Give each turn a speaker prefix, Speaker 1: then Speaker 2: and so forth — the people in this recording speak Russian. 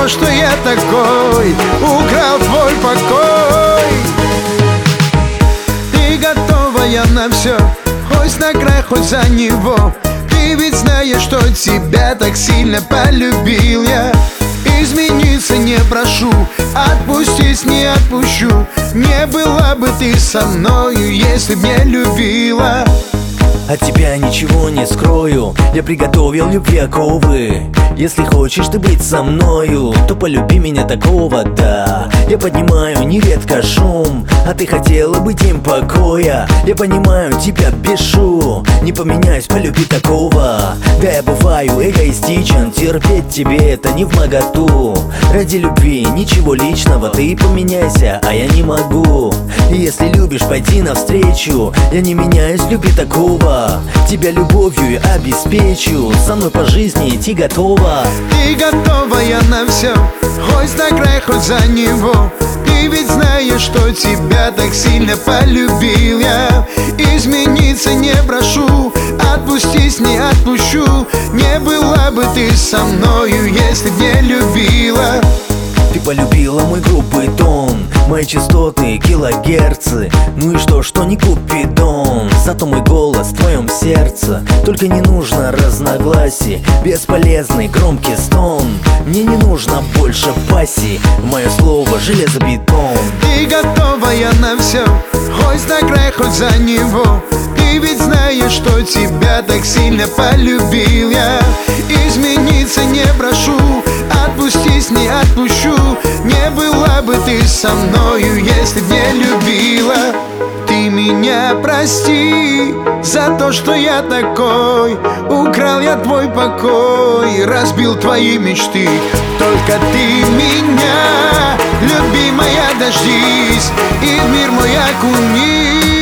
Speaker 1: то, что я такой, украл твой покой. Ты готовая на все, хоть на край, хоть за него. Ты ведь знаешь, что тебя так сильно полюбил я. Измениться не прошу, отпустить не отпущу. Не была бы ты со мною, если б не любила.
Speaker 2: От тебя ничего не скрою, я приготовил любви оковы. Если хочешь ты быть со мною, то полюби меня такого, да. Я поднимаю нередко шум, а ты хотела быть им покоя. Я понимаю, тебя бешу, не поменяюсь, полюби такого. Да, я бываю эгоистичен, терпеть тебе это не вмоготу. Ради любви ничего личного, ты поменяйся, а я не могу. И если любишь, пойди навстречу, я не меняюсь, люби такого. Тебя любовью я обеспечу, со мной по жизни идти готова.
Speaker 1: Ты готовая на все, хоть на край, хоть за него. Ты ведь знаешь, что тебя так сильно полюбил я. Измениться не прошу, отпустить не отпущу. Не была бы ты со мною, если б не любила.
Speaker 2: Ты полюбила мой грубый тон, мои частоты, килогерцы. Ну и что не купидон, зато мой голос в твоем сердце. Только не нужно разногласий, бесполезный громкий стон. Мне не нужно больше пассии, мое слово железобетон.
Speaker 1: Ты готовая на все, хоть на край, хоть за него. Ты ведь знаешь, что тебя так сильно полюбил я. Измениться не прошу, отпустить не отпущу. Не была бы ты со мною, если б не любила. Ты меня прости за то, что я такой. Украл я твой покой, разбил твои мечты. Только ты меня, любимая, дождись и в мир мой окунись.